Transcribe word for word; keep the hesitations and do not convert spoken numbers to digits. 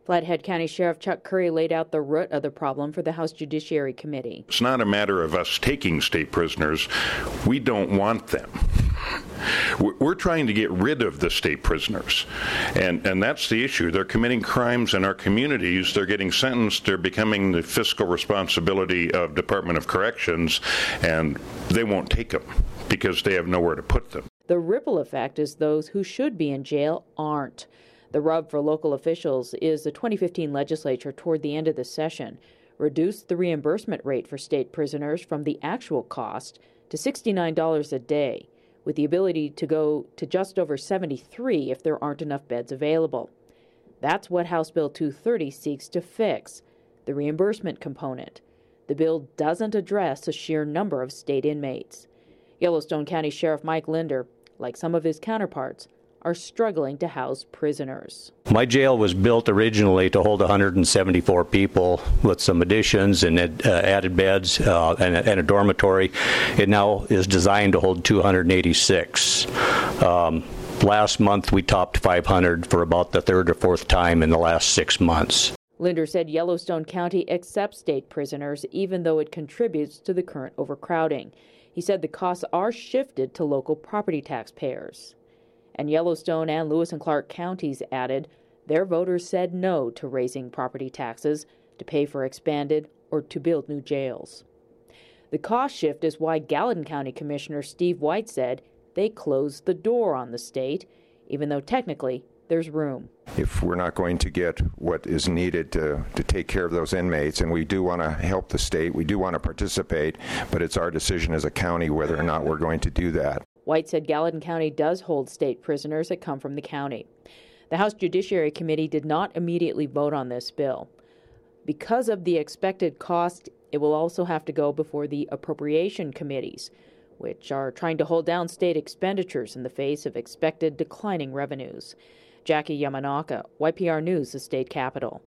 Flathead County Sheriff Chuck Curry laid out the root of the problem for the House Judiciary Committee. It's not a matter of us taking state prisoners. We don't want them. We're trying to get rid of the state prisoners, and, and that's the issue. They're committing crimes in our communities. They're getting sentenced. They're becoming the fiscal responsibility of Department of Corrections, and they won't take them because they have nowhere to put them. The ripple effect is those who should be in jail aren't. The rub for local officials is the twenty fifteen legislature toward the end of the session reduced the reimbursement rate for state prisoners from the actual cost to sixty-nine dollars a day, with the ability to go to just over seventy-three if there aren't enough beds available. That's what House Bill two thirty seeks to fix, the reimbursement component. The bill doesn't address the sheer number of state inmates. Yellowstone County Sheriff Mike Linder, like some of his counterparts, are struggling to house prisoners. My jail was built originally to hold one hundred seventy-four people with some additions and uh, added beds uh, and, and a dormitory. It now is designed to hold two hundred eighty-six. Um, last month we topped five hundred for about the third or fourth time in the last six months. Linder said Yellowstone County accepts state prisoners even though it contributes to the current overcrowding. He said the costs are shifted to local property taxpayers. And Yellowstone and Lewis and Clark counties added their voters said no to raising property taxes to pay for expanded or to build new jails. The cost shift is why Gallatin County Commissioner Steve White said they closed the door on the state, even though technically there's room. If we're not going to get what is needed to, to take care of those inmates, and we do want to help the state, we do want to participate, but it's our decision as a county whether or not we're going to do that. White said Gallatin County does hold state prisoners that come from the county. The House Judiciary Committee did not immediately vote on this bill. Because of the expected cost, it will also have to go before the appropriation committees, which are trying to hold down state expenditures in the face of expected declining revenues. Jackie Yamanaka, Y P R News, the state capitol.